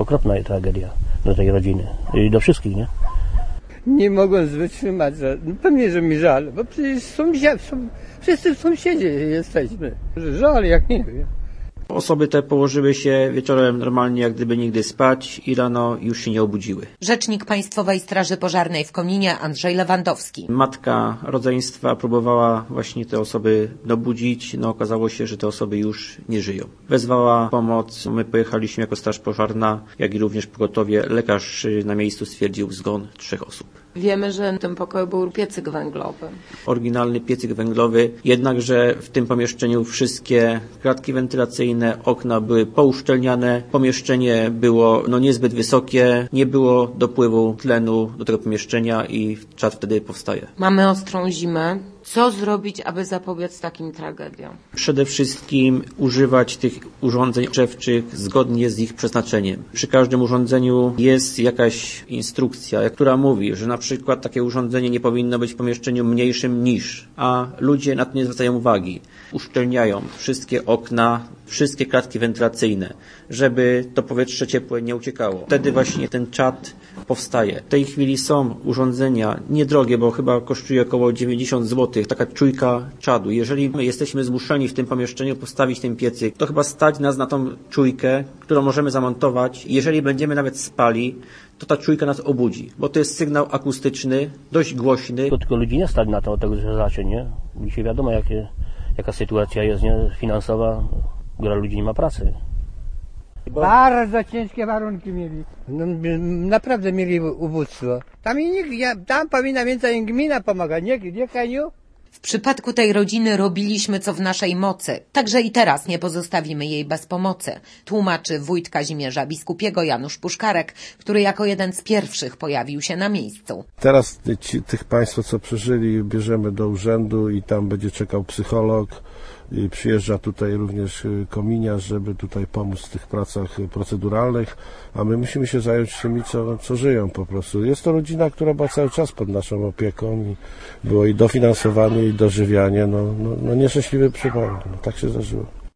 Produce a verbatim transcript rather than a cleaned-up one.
okropna tragedia do tej rodziny i do wszystkich, nie? Nie mogłem wytrzymać, że, no pewnie, że mi żal, bo przecież sąsiad, są, wszyscy sąsiedzi jesteśmy. Żal jak nie wiem. Osoby te położyły się wieczorem normalnie, jak gdyby nigdy spać i rano już się nie obudziły. Rzecznik Państwowej Straży Pożarnej w Koninie Andrzej Lewandowski. Matka rodzeństwa próbowała właśnie te osoby dobudzić, no okazało się, że te osoby już nie żyją. Wezwała pomoc, my pojechaliśmy jako Straż Pożarna, jak i również pogotowie. Lekarz na miejscu stwierdził zgon trzech osób. Wiemy, że w tym pokoju był piecyk węglowy. Oryginalny piecyk węglowy, jednakże w tym pomieszczeniu wszystkie kratki wentylacyjne, okna były pouszczelniane, pomieszczenie było no niezbyt wysokie, nie było dopływu tlenu do tego pomieszczenia i czad wtedy powstaje. Mamy ostrą zimę. Co zrobić, aby zapobiec takim tragediom? Przede wszystkim używać tych urządzeń grzewczych zgodnie z ich przeznaczeniem. Przy każdym urządzeniu jest jakaś instrukcja, która mówi, że na przykład takie urządzenie nie powinno być w pomieszczeniu mniejszym niż, a ludzie na to nie zwracają uwagi. Uszczelniają wszystkie okna, wszystkie klatki wentylacyjne, żeby to powietrze ciepłe nie uciekało. Wtedy właśnie ten czad powstaje. W tej chwili są urządzenia niedrogie, bo chyba kosztuje około dziewięćdziesiąt złotych, taka czujka czadu. Jeżeli my jesteśmy zmuszeni w tym pomieszczeniu postawić ten piecyk, to chyba stać nas na tą czujkę, którą możemy zamontować. Jeżeli będziemy nawet spali, to ta czujka nas obudzi, bo to jest sygnał akustyczny, dość głośny. To tylko ludzi nie stać na to, tego zacząć, nie? Dzisiaj wiadomo, jakie, jaka sytuacja jest, nie? Finansowa, gra ludzi nie ma pracy. Bardzo ciężkie warunki mieli. No, naprawdę mieli ubóstwo. Tam, i nikt, ja, tam powinna więcej gmina pomagać, nie, nie Heniu? W przypadku tej rodziny robiliśmy co w naszej mocy. Także i teraz nie pozostawimy jej bez pomocy. Tłumaczy wójt Kazimierza Biskupiego Janusz Puszkarek, który jako jeden z pierwszych pojawił się na miejscu. Teraz ci, tych państwo, co przeżyli, bierzemy do urzędu i tam będzie czekał psycholog. I przyjeżdża tutaj również kominiarz, żeby tutaj pomóc w tych pracach proceduralnych, a my musimy się zająć tymi, co, co żyją po prostu. Jest to rodzina, która była cały czas pod naszą opieką i było i dofinansowanie, i dożywianie. No, no, no nieszczęśliwy przypadek, no, tak się zdarzyło.